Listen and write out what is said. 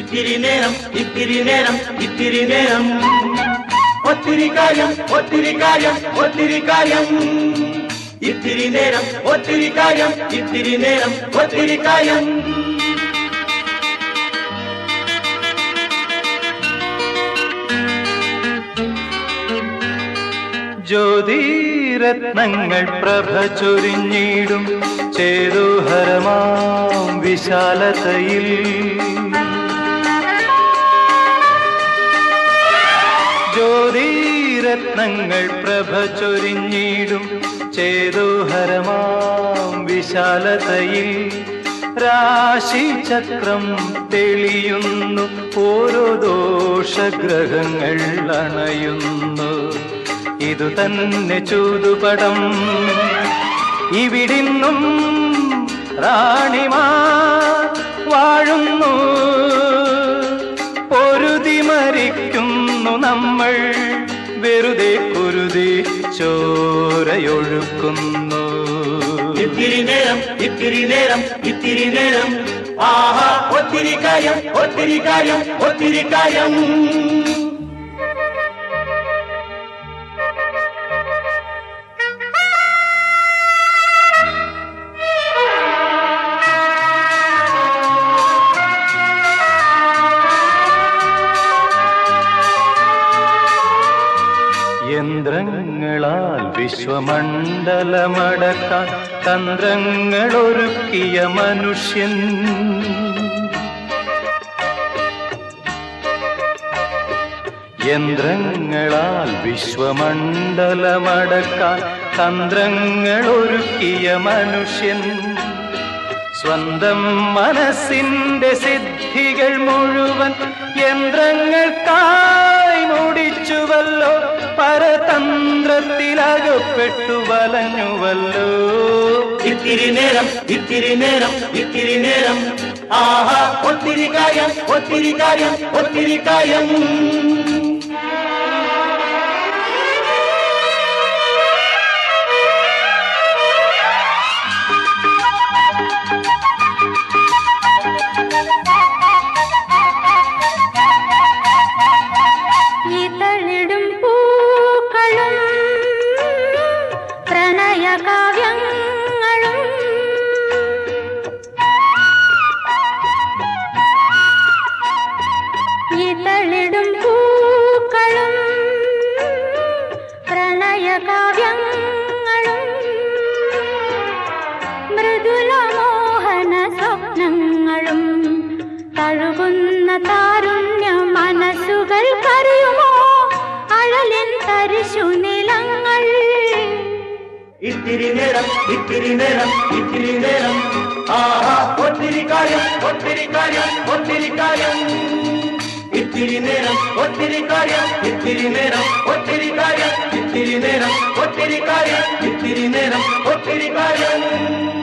ഇത്തിരി നേരം ഇത്തിരി നേരം ഇത്തിരി നേരം ഒത്തിരി കാര്യം ഒത്തിരി കാര്യം ഒത്തിരി കാര്യം ഇത്തിരി നേരം ഒത്തിരി കാര്യം ഇത്തിരി നേരം ഒത്തിരി കാര്യം ജ്യോതിരത്നങ്ങൾ പ്രഭ ചൊരിഞ്ഞിടും ചേതോഹരമാം വിശാലതയിൽ ജ്യോതിരത്നങ്ങൾ പ്രഭ ചൊരിഞ്ഞിടും ചേതോഹരമാം വിശാലതയിൽ രാശിചക്രം തെളിയുന്നു ഓരോ ദോഷഗ്രഹങ്ങൾ അണയുന്നു ഇതു തന്നെ ചൂതുപടം ഇവിടിന്നും റാണിമാർ വാഴുന്നു പൊരുതി മരിക്കുന്നു നമ്മൾ വെറുതെ കുരുതി ചോരയൊഴുക്കുന്നു ഇത്തിരി നേരം ഇത്തിരി നേരം ഇത്തിരി നേരം ആഹാ ഒത്തിരി കാര്യം ഒത്തിരി കാര്യം ഒത്തിരി കാര്യം യന്ത്രങ്ങളാൽ വിശ്വമണ്ഡലമടക്കാൻ തന്ത്രങ്ങളൊരുക്കിയ മനുഷ്യൻ യന്ത്രങ്ങളാൽ വിശ്വമണ്ഡലമടക്കാൻ തന്ത്രങ്ങളൊരുക്കിയ മനുഷ്യൻ സ്വന്തം മനസ്സിന്റെ സിദ്ധികൾ മുഴുവൻ യന്ത്രങ്ങൾക്കായി മുടിച്ചുവല്ലോ പരതന്ത്രത്തിലകപ്പെട്ടു വലഞ്ഞുവല്ലോ ഇത്തിരി നേരം ഇത്തിരി നേരം ഇത്തിരി നേരം ആഹാ ഒത്തിരി കാര്യം ഒത്തിരി കാര്യം ഒത്തിരി കാര്യം തഴുകുന്ന താരുണ്യ മനസ്സുകൾ കറിയുമോ അഴലിൻ തരിശു നിലങ്ങൾ ഇത്തിരി നേരം ഇത്തിരി നേരം ഇത്തിരി നേരം ആഹാ ഒത്തിരി കാര്യം ഒത്തിരി കാര്യം ഒത്തിരി കാര്യം ഇത്തിരി നേരം ഒത്തിരി കാര്യം ഇത്തിരി നേരം ഒത്തിരി കാര്യം ഇത്തിരി നേരം ഒത്തിരി കാര്യം ഇത്തിരി നേരം ഒത്തിരി കാര്യം